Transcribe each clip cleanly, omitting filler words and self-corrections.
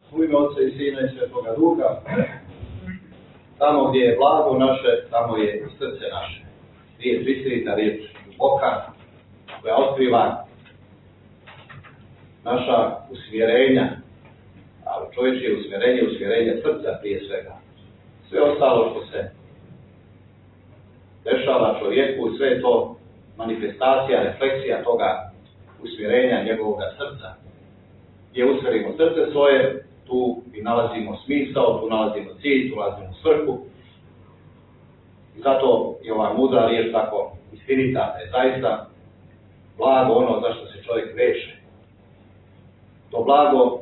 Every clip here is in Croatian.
U ime Otca i Sina i Svetoga Duha, tamo gdje je blago naše, tamo je i srce naše. Riječ istinita, riječ duboka, koja otkriva naša usmjerenja, ali čovječje usmjerenje srca prije svega. Sve ostalo što se dešava čovjeku, sve je to manifestacija, refleksija toga usmjerenja njegovog srca. Gdje usmjerimo srce svoje, tu i nalazimo smisao, tu nalazimo cilj, tu nalazimo svrhu. I zato je ova mudra riječ tako istinita, da je zaista blago ono za što se čovjek veže. To blago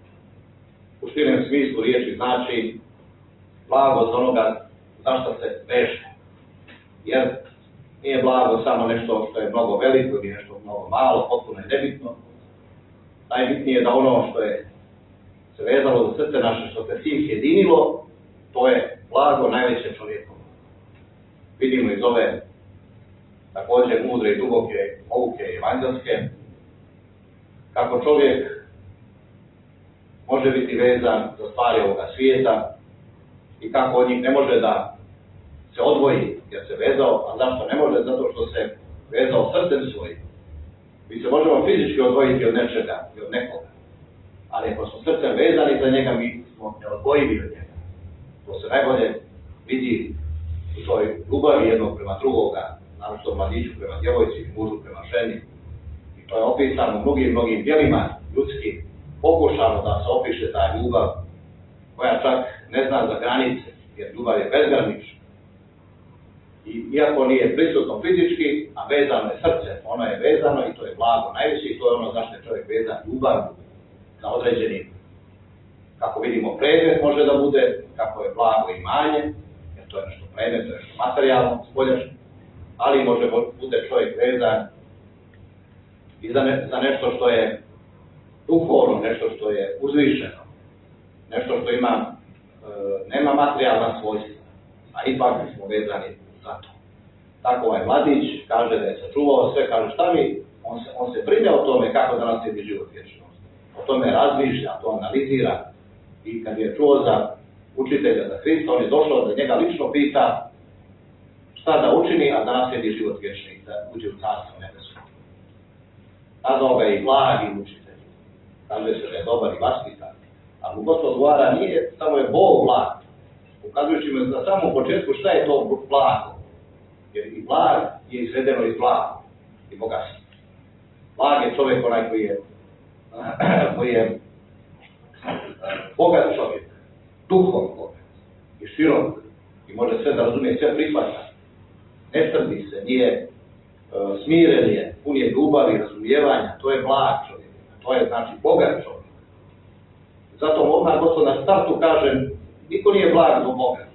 u širem smislu riječi znači blago za onoga za što se veže. Jer nije blago samo nešto što je mnogo veliko ili nešto mnogo malo, potpuno je nebitno. Najbitnije je da ono što je se vezalo za srce naše, što se tim sjedinilo, to je blago najveće čovjekovo. Vidimo iz ove također mudre i duboke pouke evanđelske, kako čovjek može biti vezan za stvari ovoga svijeta i kako od njih ne može da se odvoji jer se vezao, a zašto ne može? Zato što se vezao srcem svojim. Mi se možemo fizički odvojiti od nečega i od nekoga, ali ako smo srcem vezani za njega, mi smo neodvojivi od njega. To se najbolje vidi u toj ljubavi jednog prema drugoga, naročito mladiću prema djevojci, mužu prema ženi. I to je opisano mnogim djelima ljudskim. Pokušano da se opiše ta ljubav koja čak ne zna za granice, jer ljubav je bezgranična. I iako nije prisutno fizički, a vezano je srce, ono je vezano i to je blago najveće i to je ono zašto je čovjek vezan ljubav za određeni, kako vidimo, predmet može da bude, kako je blago imanje, jer to je nešto predmet, to je nešto materijalno, spoljašnje, ali može bude čovjek vezan i za nešto što je duhovno, nešto što je uzvišeno, nešto što ima, nema materijalna svojstva, a ipak smo vezani za to. Tako ovaj mladić kaže da je sačuvao sve, kaže šta mi, on se brine o tome kako da naslijedi život vječnost. O tome razmišlja, to analizira i kad je čuo za učitelja, za Hrista, on je došao da njega lično pita šta da učini, a da naslijedi život vječni, da uđe u carstvo nebesko. Nazvao ga i blagi učitelj. Kaže se da je dobar i vaspitan. Ali mu gotovo odgovara, nije, samo je Bog blag. Ukazujući mu na samom početku šta je to blago. Jer i blag je izvedeno iz blaga i bogatstva. Blag je čovjek onaj koji je bogat čovjek, duhom bogat i širok i može sve da razumije, sve prihvata. Ne trdi se, nije smiren je, pun je ljubavi, razumijevanja, to je blag čovjek, to je znači bogat čovjek. Zato odmah gotovo na startu kažem, niko nije blag do bogat.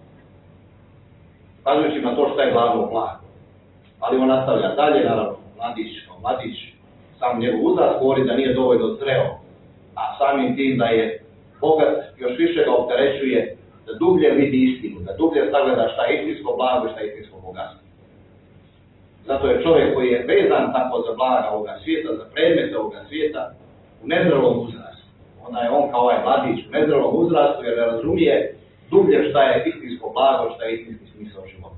Kazujući na to što je glavno blago. Ali on nastavlja dalje, naravno, mladić, sam njegov uzrast govori da nije dovoljno zreo, a samim tim da je bogat još više ga opterećuje da dublje vidi istinu, da dublje sagleda šta je istinsko blago i šta je istinsko bogatstvo. Zato je čovjek koji je vezan tako za blaga ovoga svijeta, za predmete ovoga svijeta, u nezrelom uzrastu. Onda je on kao ovaj mladić u nezrelom uzrastu jer ne razumije dublje šta je istinsko blago, šta je istinski smisao života.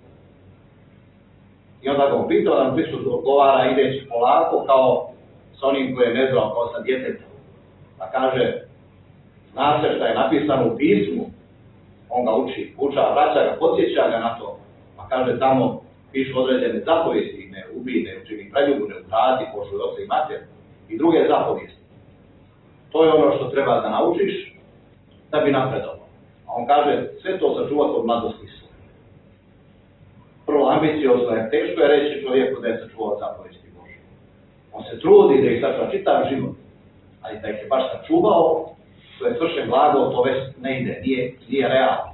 I onda ga upitao, nam Hristos odgovara ideći polako kao sa onim koji je nezreo, kao sa djetetom. Pa kaže, zna se šta je napisano u pismu, on ga uča, vraća ga, podsjeća ga na to. Pa kaže, tamo pišu određene zapovijesti, ne ubij, ne učini preljubu, ne ukradi, poštuj oca i mater i druge zapovijesti. To je ono što treba da naučiš da bi napredovao. A on kaže, sve to sačuvati od mladosti svoje. Prvo ambiciozno je, teško je reći čovjeku da je sačuvao zapovijesti Božje. On se trudi da ih sačuva čitav život, ali da ih je baš sačuvao, to je svršen blago, to već ne ide, nije realno.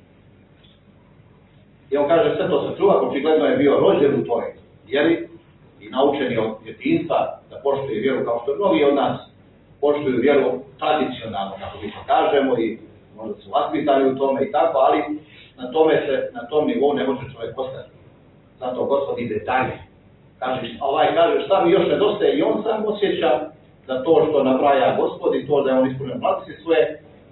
I on kaže, sve to sačuva, očigledno je bio rođen u toj vjeri i naučen je od djetinjstva da poštuje vjeru kao što mnogi od nas poštuju vjeru tradicionalno, kako mi to kažemo, i možda su vaspitani u tome i tako, ali na tom nivou ne može čovjek ostati. Zato Gospod ide dalje. Kaže, šta mi još nedostaje i on sam osjeća da to što nabraja Gospod i to da je on ispunio mladosti svoje,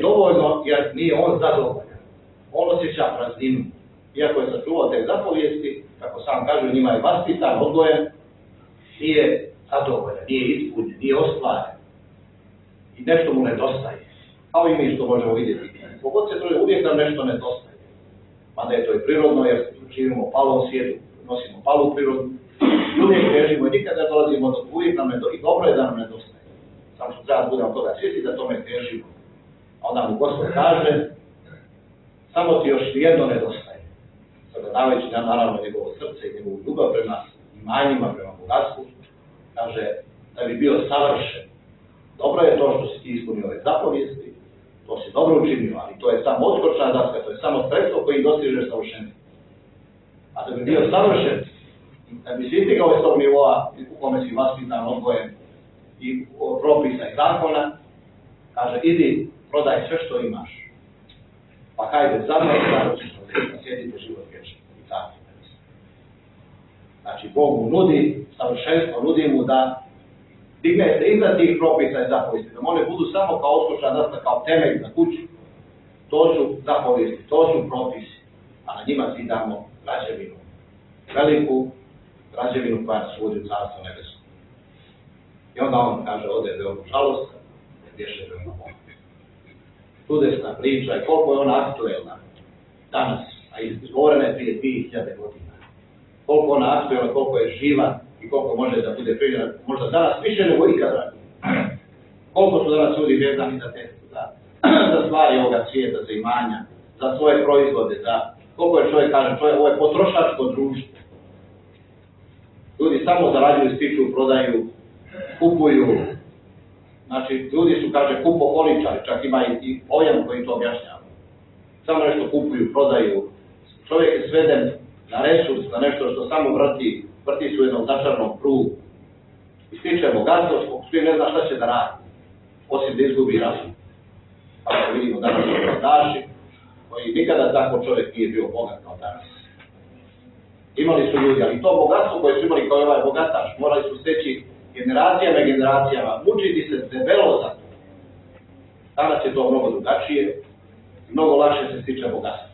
dovoljno jer nije on zadovoljan. On osjeća prazninu. Iako je sačuvao te zapovijesti, kako sam kaže, njima je vaspitan, odgojen, nije zadovoljan, nije ispunjen, nije ostvaren. I nešto mu nedostaje. Kao i mi što možemo vidjeti. Kogod se truje, uvijek nam nešto nedostaje. Mada je to i prirodno, jer živimo u palom svijetu, nosimo palu prirodu. I uvijek težimo i nikada ne dolazimo do uvijek nam nedostaje. I dobro je da nam nedostaje. Samo što treba budemo toga svijesti da tome težimo. A onda mu Gospod kaže, samo ti još jedno nedostaje. Sagledavajući naravno njegovo srce i njegovu ljubav prema imanjima, prema bogatstvu, kaže da bi bio savršen. Dobro je to što si ti ispunio ove zapovijesti, to si dobro učinio, ali to je samo odskočna daska, to je samo sredstvo kojim dostižeš savršenstvo. A da bi bio savršen, da bi si istigao iz tog nivoa u kome si vaspitan, odgojen i propisa i zakona, kaže, idi, prodaj sve što imaš. Pa hajde, sjedite život vječni. I tako. Znači, Bog mu nudi savršenstvo, nudi mu da digne se iznad tih propisa i zapovijesti, da one budu samo kao odskočna daska, kao temelj za kuću. To su zapovijesti, to su propisi, a na njima si damo građevinu. Veliku građevinu koja nas vodi u carstvo nebesko. I onda on kaže, ode veoma žalostan, bješe veoma bolno. Čudesna priča i koliko je ona aktuelna danas, a izgovorena je prije 2000 godina. Koliko ona aktuelna, koliko je živa i koliko može da bude primjena, možda danas više nego ikada. Koliko su danas ljudi vezani za stvari ovoga svijeta, za imanja, za svoje proizvode, koliko je čovjek, kaže, ovo je potrošačko društvo. Ljudi samo zarađuju, stiču, prodaju, kupuju. Znači, ljudi su, kaže, kupoholičari, čak ima i pojam koji to objašnjava. Samo nešto kupuju, prodaju. Čovjek je sveden na resurs, na nešto što samo vrti se u jednom začarnom krugu. I stiče bogatstvo, svi ne zna šta će da radi, osim da izgubi razum. Pa vidimo danas bogataši, koji nikada tako čovjek nije bio bogat kao danas. Imali su ljudi, ali to bogatstvo koje su imali kao ovaj bogataš, morali su steći generacijama i generacijama, mučiti se debelo za to. Danas je to mnogo drugačije, mnogo lakše se stiče bogatstvo.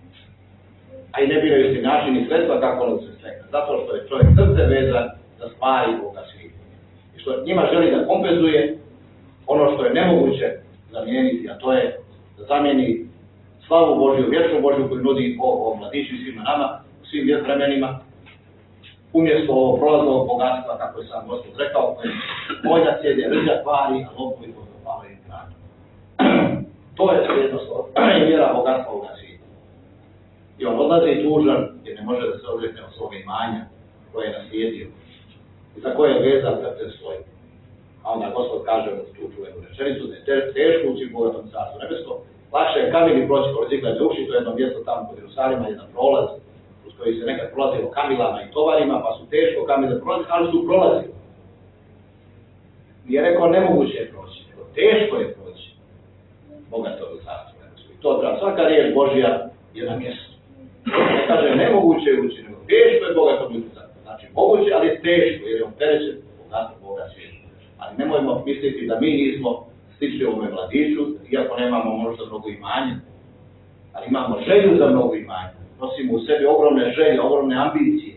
A i ne biraju se način i sredstva kako ono se stekne, zato što je čovjek srce vezan za stvari Boga svih. I što njima želi da kompenzuje ono što je nemoguće zamijeniti, a to je da zamijeni slavu Božju, vječnu Božju koju nudi o mladiću i svima nama, u svim vremenima, umjesto ovog prolaznog bogatstva, kako je sam Gospod rekao, koje moja sjede rđa kvari, a lopovi podopavaju hranu. To je jednostavno i mjera bogatstva ovoga svijeta. I on odlazi tužan jer ne može da se odrekne od svoga imanja koje je naslijedio i za koje je vezan srce svoje. A onda Gospod kaže tu čuvenu rečenicu da je teško ući u bogatom carstvu nebesko. Lakše je kamili proći kroz iglede uši, to je jedno mjesto tamo kod Jerusalima, jedan prolaz uz koji se nekad prolazilo kamilama i tovarima, pa su teško kamile prolazili, ali su prolazili. Nije rekao nemoguće je proći, nego teško je proći bogatom carstvu nebesko. I to treba, svaka riječ Božja je na mjestu. Ne kaže nemoguće je ući, nego teško je bogatom carstvu. Znači moguće, ali je teško jer je opterećen bogatom Boga svijeta. Ali nemojmo misliti da mi nismo stičli ovome mladiću, iako nemamo možda mnogo imanja, ali imamo želju za mnogo imanja. Nosimo u sebi ogromne želje, ogromne ambicije.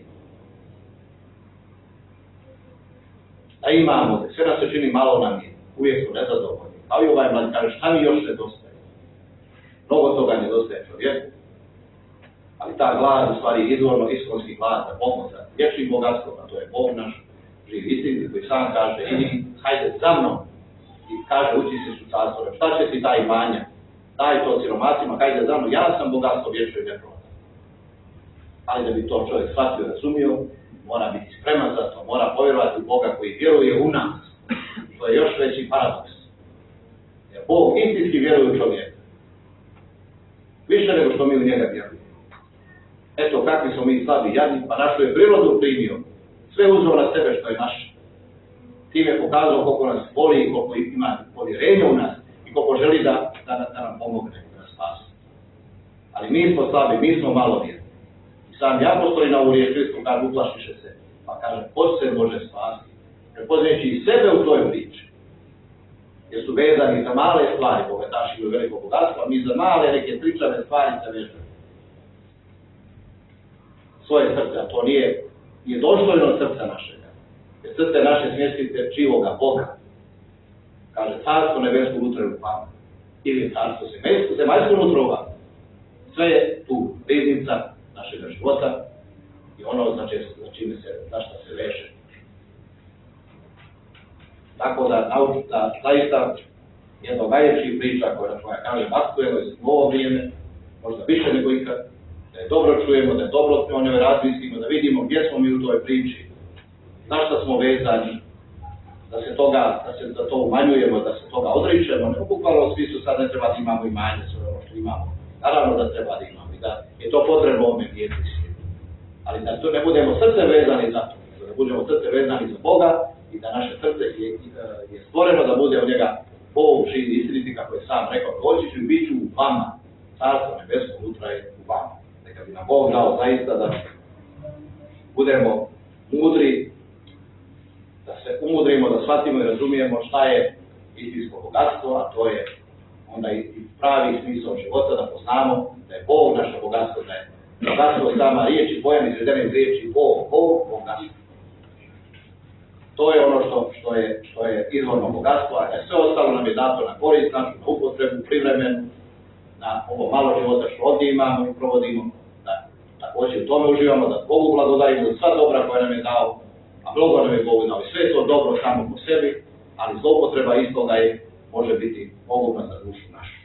A imamo, sve nas se čini malo nam je, uvijek su nezadovoljni. Ali ovaj mlad kaže, šta mi još nedostaje? Mnogo toga nedostaje čovjeku. Ali ta glad, u stvari, izvorno iskonski glad za pomoć, za vječnim bogatstvom, a to je Bog naš, živi istinski, koji sam kaže, idi, hajde za mnom, i kaže, ući se u carstvo, šta će ti ta imanja, daj to siromacima, hajde za mnom, ja sam bogatstvo vječno i neprodan. Ali da bi to čovjek shvatio, razumio, mora biti spreman za to, mora povjerovati u Boga koji vjeruje u nas. To je još veći paradoks. Jer Bog istinski vjeruje u čovjeka. Više nego što mi u njega vjerujemo. Eto kakvi smo mi slabi jadni, pa našu je prirodu primio. Sve uzeo na sebe što je naše. Tim je pokazao koliko nas voli i koliko ima povjerenja u nas i koliko želi da nam pomogne, da nas spasi. Ali mi smo slabi, mi smo malovjerni. I sam apostoli na ovu riječ Hristom kaže, uplašiše se. Pa kaže, ko se može spasiti? Prepoznajući i sebe u toj priči. jer su vezani za male stvari, bogataši imaju veliko bogatstvo, a mi za male neke pričane stvari se vežemo. Svoje srce, a to nije dostojno od srca našega. Jer srce naše smjestite živoga Boga. Kaže, carstvo nebesko unutra je u vama. Ili carstvo zemaljsko unutra u vama. Sve je tu riznica našega života i ono za šta se veže. Tako da zaista jedna od najljepših priča koja kaže aktuelno u ovo vrijeme, možda više nego ikad, da je dobro čujemo, da je dobro o njoj razmislimo, da vidimo gdje smo mi u toj priči, na šta smo vezani, da se za to umanjujemo, da se toga odričemo, ne bukvalno u smislu sad ne treba da imamo imanje, sve ono što imamo. Naravno da treba da imamo i da je to potrebno ovome vijeku i svijetu. Ali da to ne budemo srce vezani za to, da budemo srce vezani za Boga i da naše srce je stvoreno da bude od njega Bog živi istiniti, kako je sam rekao, doći ću i bit ću u vama, carstvo nebesko unutra je u vama. Neka bi nam Bog dao zaista da budemo mudri, da se umudrimo, da shvatimo i razumijemo šta je istinsko bogatstvo, a to je onda i pravi smisao života, da poznamo da je Bog naše bogatstvo, da je bogatstvo sama riječi, pojam izvedene iz riječi Bog, bogatstvo. To je ono što je izvorno bogatstvo, a sve ostalo nam je dato na korist, na upotrebu, privremenu, na ovo malo života što ovdje imamo i provodimo, da također u tome uživamo, da Bogu blagodarimo za sva dobra koja nam je dao, a mnogo nam je Bogu dao i sve je to dobro samo po sebi, ali zloupotreba istoga može biti pogubna za dušu našu.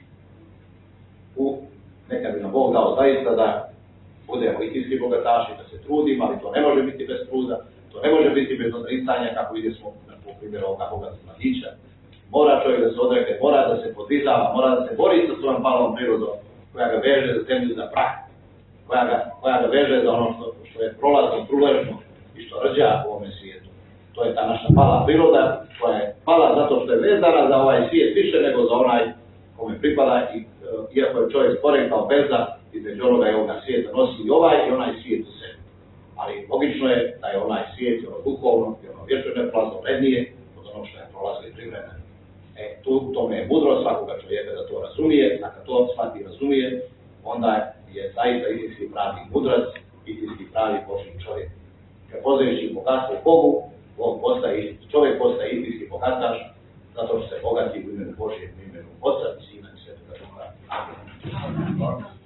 Neka bi nam Bog dao zaista da budemo istinski bogataši, da se trudimo, ali to ne može biti bez truda, to ne može biti bez odricanja, kako vidimo na primjeru ovoga bogatstva mladića. Mora čovjek da se odrekne, mora da se podvizava, mora da se bori sa svojom palom prirodom, koja ga veže za zemlju, za prah, koja ga veže za ono što je prolazno, truležno i što rđa u ovome svijetu. To je ta naša pala priroda, koja je pala zato što je vezana za ovaj svijet više nego za onaj kome pripada, iako je čovjek stvoren kao veza, između onoga i ovoga svijeta nosi i ovaj i onaj svijet u sebi. Ali logično je da je onaj svijet, ono duhovno i ono vječno neprolazno vrednije od onog što je prolazno i privremeno. Tome je mudro svakoga čovjeka da to razumije, a kad to shvati i razumije, onda je zaista istinski pravi mudrac, istinski pravi Božji čovjek. Prepoznajući bogatstvo Bogu, čovjek postaje istinski bogataš, zato što se bogati u imenu Božje, u imenu Oca i Sina i Svetoga Duha. Amen.